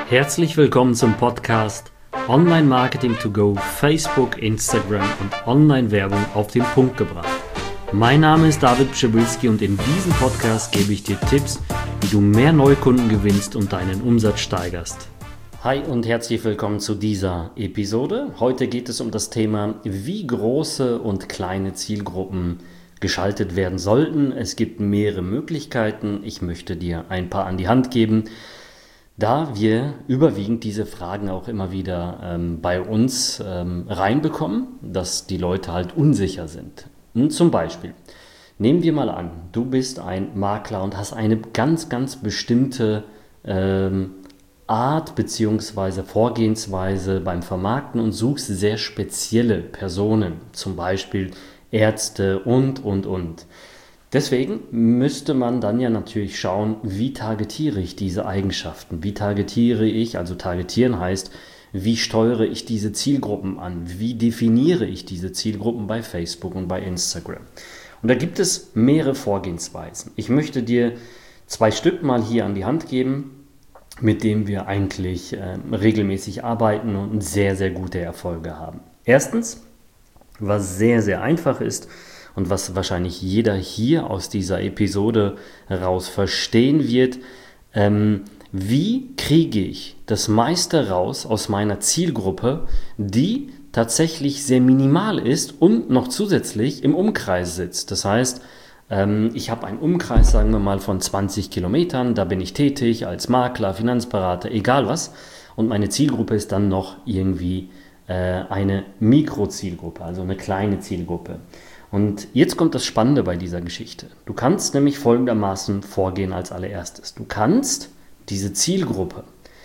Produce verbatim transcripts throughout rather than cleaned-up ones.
Herzlich willkommen zum Podcast Online Marketing to Go, Facebook, Instagram und Online-Werbung auf den Punkt gebracht. Mein Name ist David Pschibilski und in diesem Podcast gebe ich dir Tipps, wie du mehr Neukunden gewinnst und deinen Umsatz steigerst. Hi und herzlich willkommen zu dieser Episode. Heute geht es um das Thema, wie große und kleine Zielgruppen geschaltet werden sollten. Es gibt mehrere Möglichkeiten. Ich möchte dir ein paar an die Hand geben, da wir überwiegend diese Fragen auch immer wieder ähm, bei uns ähm, reinbekommen, dass die Leute halt unsicher sind. Und zum Beispiel, nehmen wir mal an, du bist ein Makler und hast eine ganz, ganz bestimmte ähm, Art bzw. Vorgehensweise beim Vermarkten und suchst sehr spezielle Personen, zum Beispiel Ärzte und, und, und. Deswegen müsste man dann ja natürlich schauen, wie targetiere ich diese Eigenschaften? Wie targetiere ich, also targetieren heißt, wie steuere ich diese Zielgruppen an? Wie definiere ich diese Zielgruppen bei Facebook und bei Instagram? Und da gibt es mehrere Vorgehensweisen. Ich möchte dir zwei Stück mal hier an die Hand geben, mit denen wir eigentlich äh, regelmäßig arbeiten und sehr, sehr gute Erfolge haben. Erstens, was sehr, sehr einfach ist, und was wahrscheinlich jeder hier aus dieser Episode heraus verstehen wird, ähm, wie kriege ich das meiste raus aus meiner Zielgruppe, die tatsächlich sehr minimal ist und noch zusätzlich im Umkreis sitzt. Das heißt, ähm, ich habe einen Umkreis, sagen wir mal, von zwanzig Kilometern, da bin ich tätig als Makler, Finanzberater, egal was, und meine Zielgruppe ist dann noch irgendwie äh, eine Mikrozielgruppe, also eine kleine Zielgruppe. Und jetzt kommt das Spannende bei dieser Geschichte. Du kannst nämlich folgendermaßen vorgehen als allererstes. Du kannst diese Zielgruppe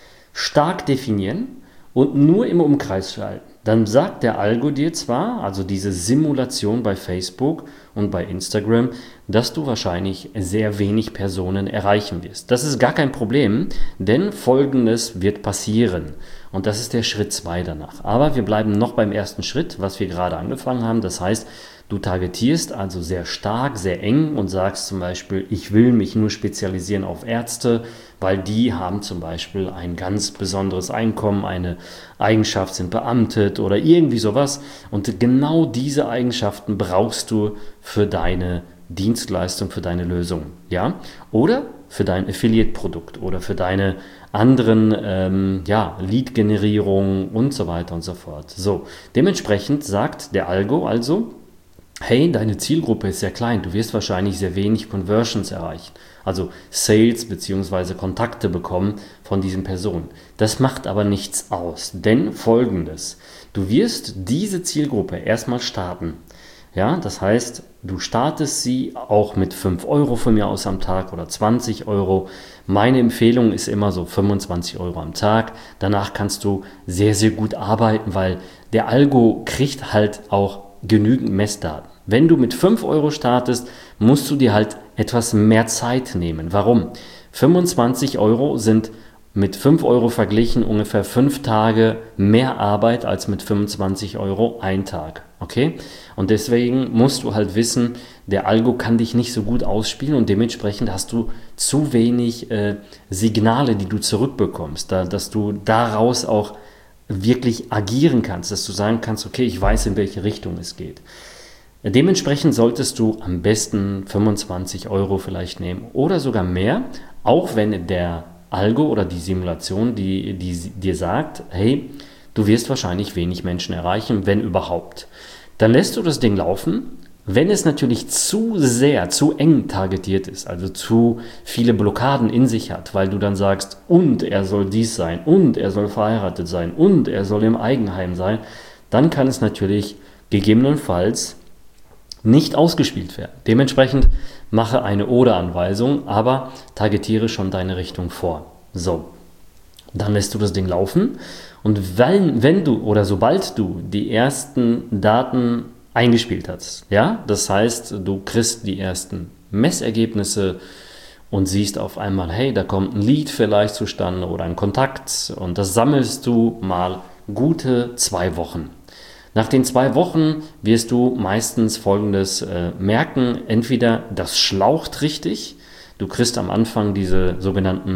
stark definieren und nur im Umkreis schalten. Dann sagt der Algo dir zwar, also diese Simulation bei Facebook und bei Instagram, dass du wahrscheinlich sehr wenig Personen erreichen wirst. Das ist gar kein Problem, denn Folgendes wird passieren. Und das ist der Schritt zwei danach. Aber wir bleiben noch beim ersten Schritt, was wir gerade angefangen haben. Das heißt, du targetierst also sehr stark, sehr eng und sagst zum Beispiel, ich will mich nur spezialisieren auf Ärzte, weil die haben zum Beispiel ein ganz besonderes Einkommen, eine Eigenschaft, sind beamtet oder irgendwie sowas. Und genau diese Eigenschaften brauchst du für deine Dienstleistung, für deine Lösung. Ja? Oder für dein Affiliate-Produkt oder für deine anderen ähm, ja, Lead-Generierung und so weiter und so fort. So, dementsprechend sagt der Algo also, hey, deine Zielgruppe ist sehr klein, du wirst wahrscheinlich sehr wenig Conversions erreichen, also Sales bzw. Kontakte bekommen von diesen Personen. Das macht aber nichts aus, denn Folgendes, du wirst diese Zielgruppe erstmal starten. Ja, das heißt, du startest sie auch mit fünf Euro von mir aus am Tag oder zwanzig Euro. Meine Empfehlung ist immer so fünfundzwanzig Euro am Tag. Danach kannst du sehr, sehr gut arbeiten, weil der Algo kriegt halt auch genügend Messdaten. Wenn du mit fünf Euro startest, musst du dir halt etwas mehr Zeit nehmen. Warum? fünfundzwanzig Euro sind mit fünf Euro verglichen ungefähr fünf Tage mehr Arbeit als mit fünfundzwanzig Euro ein Tag. Okay? Und deswegen musst du halt wissen, der Algo kann dich nicht so gut ausspielen und dementsprechend hast du zu wenig äh, Signale, die du zurückbekommst, da, dass du daraus auch wirklich agieren kannst, dass du sagen kannst, okay, ich weiß, in welche Richtung es geht. Dementsprechend solltest du am besten fünfundzwanzig Euro vielleicht nehmen oder sogar mehr, auch wenn der Algo oder die Simulation, die, die dir sagt, hey, du wirst wahrscheinlich wenig Menschen erreichen, wenn überhaupt. Dann lässt du das Ding laufen. Wenn es natürlich zu sehr, zu eng targetiert ist, also zu viele Blockaden in sich hat, weil du dann sagst, und er soll dies sein, und er soll verheiratet sein, und er soll im Eigenheim sein, dann kann es natürlich gegebenenfalls nicht ausgespielt werden. Dementsprechend mache eine Oder-Anweisung, aber targetiere schon deine Richtung vor. So, dann lässt du das Ding laufen und wenn, wenn du oder sobald du die ersten Daten eingespielt hast, ja, das heißt, du kriegst die ersten Messergebnisse und siehst auf einmal, hey, da kommt ein Lead vielleicht zustande oder ein Kontakt und das sammelst du mal gute zwei Wochen. Nach den zwei Wochen wirst du meistens Folgendes äh, merken, entweder das schlaucht richtig, du kriegst am Anfang diese sogenannten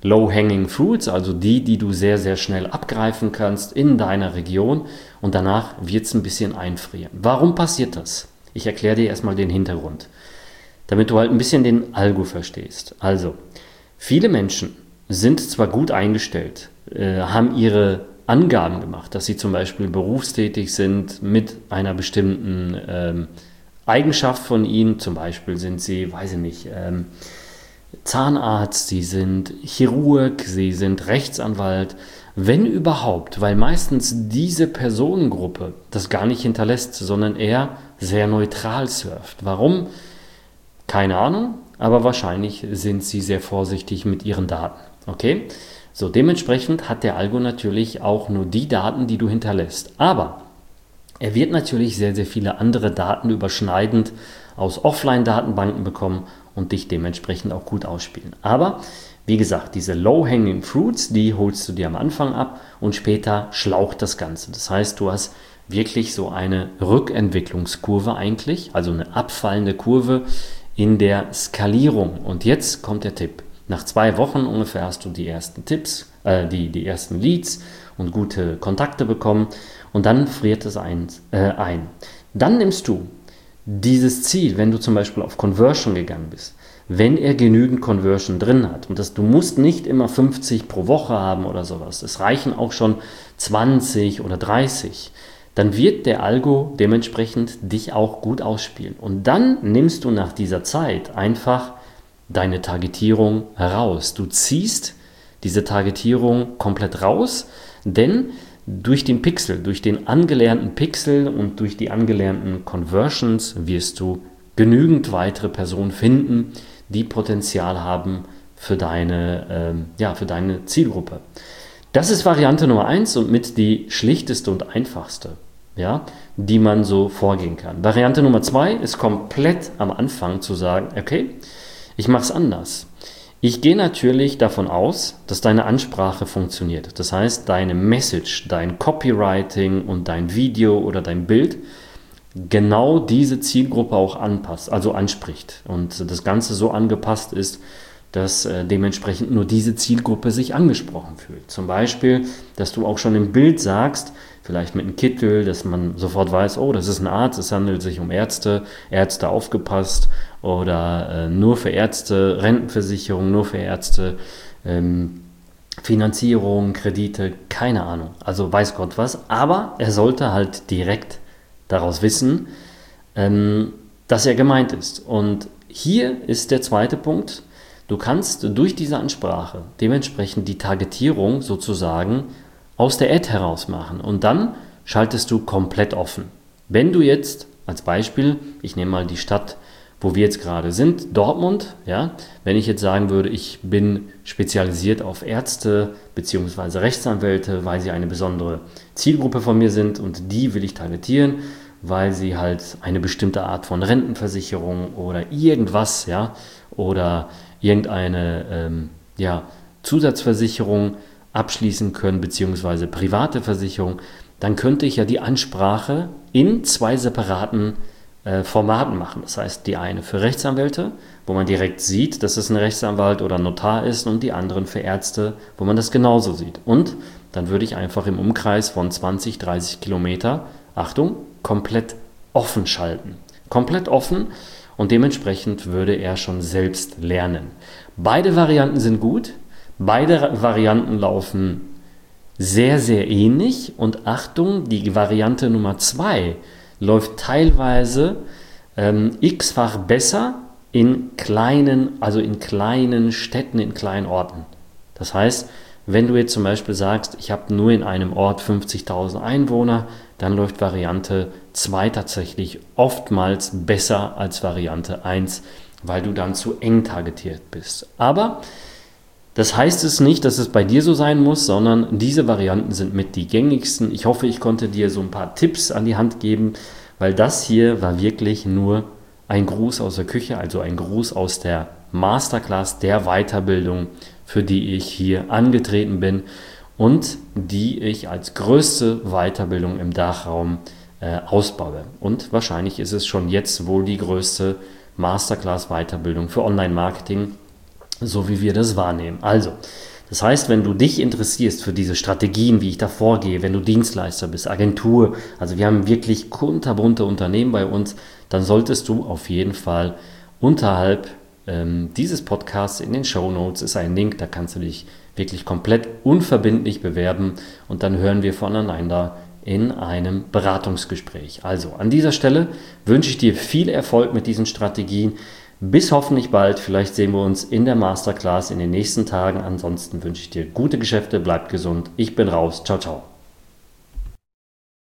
Low-Hanging Fruits, also die, die du sehr, sehr schnell abgreifen kannst in deiner Region und danach wird es ein bisschen einfrieren. Warum passiert das? Ich erkläre dir erstmal den Hintergrund, damit du halt ein bisschen den Algo verstehst. Also, viele Menschen sind zwar gut eingestellt, äh, haben ihre Angaben gemacht, dass sie zum Beispiel berufstätig sind mit einer bestimmten ähm, Eigenschaft von ihnen, zum Beispiel sind sie, weiß ich nicht, ähm, Zahnarzt, sie sind Chirurg, sie sind Rechtsanwalt, wenn überhaupt, weil meistens diese Personengruppe das gar nicht hinterlässt, sondern eher sehr neutral surft. Warum? Keine Ahnung, aber wahrscheinlich sind sie sehr vorsichtig mit ihren Daten. Okay? So, dementsprechend hat der Algo natürlich auch nur die Daten, die du hinterlässt. Aber er wird natürlich sehr, sehr viele andere Daten überschneidend aus Offline-Datenbanken bekommen und dich dementsprechend auch gut ausspielen. Aber wie gesagt, diese Low-Hanging Fruits, die holst du dir am Anfang ab und später schlaucht das Ganze. Das heißt, du hast wirklich so eine Rückentwicklungskurve eigentlich, also eine abfallende Kurve in der Skalierung. Und jetzt kommt der Tipp. Nach zwei Wochen ungefähr hast du die ersten Tipps, äh, die, die ersten Leads und gute Kontakte bekommen und dann friert es ein, äh, ein. Dann nimmst du dieses Ziel, wenn du zum Beispiel auf Conversion gegangen bist, wenn er genügend Conversion drin hat und das, du musst nicht immer fünfzig pro Woche haben oder sowas, es reichen auch schon zwanzig oder dreißig, dann wird der Algo dementsprechend dich auch gut ausspielen. Und dann nimmst du nach dieser Zeit einfach deine Targetierung heraus. Du ziehst diese Targetierung komplett raus, denn durch den Pixel, durch den angelernten Pixel und durch die angelernten Conversions wirst du genügend weitere Personen finden, die Potenzial haben für deine, ähm, ja, für deine Zielgruppe. Das ist Variante Nummer eins und mit die schlichteste und einfachste, ja, die man so vorgehen kann. Variante Nummer zwei ist komplett am Anfang zu sagen, okay, ich mache es anders. Ich gehe natürlich davon aus, dass deine Ansprache funktioniert. Das heißt, deine Message, dein Copywriting und dein Video oder dein Bild genau diese Zielgruppe auch anpasst, also anspricht. Und das Ganze so angepasst ist, dass äh, dementsprechend nur diese Zielgruppe sich angesprochen fühlt. Zum Beispiel, dass du auch schon im Bild sagst, vielleicht mit einem Kittel, dass man sofort weiß, oh, das ist ein Arzt, es handelt sich um Ärzte, Ärzte aufgepasst oder äh, nur für Ärzte, Rentenversicherung, nur für Ärzte, ähm, Finanzierung, Kredite, keine Ahnung, also weiß Gott was, aber er sollte halt direkt daraus wissen, ähm, dass er gemeint ist. Und hier ist der zweite Punkt, du kannst durch diese Ansprache dementsprechend die Targetierung sozusagen aus der Ad heraus machen und dann schaltest du komplett offen. Wenn du jetzt als Beispiel, ich nehme mal die Stadt, wo wir jetzt gerade sind, Dortmund, ja, wenn ich jetzt sagen würde, ich bin spezialisiert auf Ärzte bzw. Rechtsanwälte, weil sie eine besondere Zielgruppe von mir sind und die will ich targetieren, weil sie halt eine bestimmte Art von Rentenversicherung oder irgendwas, ja, oder irgendeine ähm, ja, Zusatzversicherung abschließen können, beziehungsweise private Versicherung, dann könnte ich ja die Ansprache in zwei separaten äh, Formaten machen. Das heißt, die eine für Rechtsanwälte, wo man direkt sieht, dass es ein Rechtsanwalt oder ein Notar ist, und die anderen für Ärzte, wo man das genauso sieht. Und dann würde ich einfach im Umkreis von zwanzig, dreißig Kilometer, Achtung, komplett offen schalten. Komplett offen und dementsprechend würde er schon selbst lernen. Beide Varianten sind gut. Beide Varianten laufen sehr, sehr ähnlich und Achtung, die Variante Nummer zwei läuft teilweise ähm, x-fach besser in kleinen, also in kleinen Städten, in kleinen Orten. Das heißt, wenn du jetzt zum Beispiel sagst, ich habe nur in einem Ort fünfzigtausend Einwohner, dann läuft Variante zwei tatsächlich oftmals besser als Variante eins, weil du dann zu eng targetiert bist. Aber das heißt es nicht, dass es bei dir so sein muss, sondern diese Varianten sind mit die gängigsten. Ich hoffe, ich konnte dir so ein paar Tipps an die Hand geben, weil das hier war wirklich nur ein Gruß aus der Küche, also ein Gruß aus der Masterclass der Weiterbildung, für die ich hier angetreten bin und die ich als größte Weiterbildung im Dachraum äh, ausbaue. Und wahrscheinlich ist es schon jetzt wohl die größte Masterclass-Weiterbildung für Online-Marketing, so wie wir das wahrnehmen. Also, Das heißt, wenn du dich interessierst für diese Strategien, wie ich da vorgehe, wenn du Dienstleister bist, Agentur, also wir haben wirklich kunterbunte Unternehmen bei uns, dann solltest du auf jeden Fall unterhalb ähm, dieses Podcasts in den Shownotes ist ein Link, da kannst du dich wirklich komplett unverbindlich bewerben und dann hören wir voneinander in einem Beratungsgespräch. Also an dieser Stelle wünsche ich dir viel Erfolg mit diesen Strategien. Bis hoffentlich bald. Vielleicht sehen wir uns in der Masterclass in den nächsten Tagen. Ansonsten wünsche ich dir gute Geschäfte, bleib gesund. Ich bin raus. Ciao, ciao.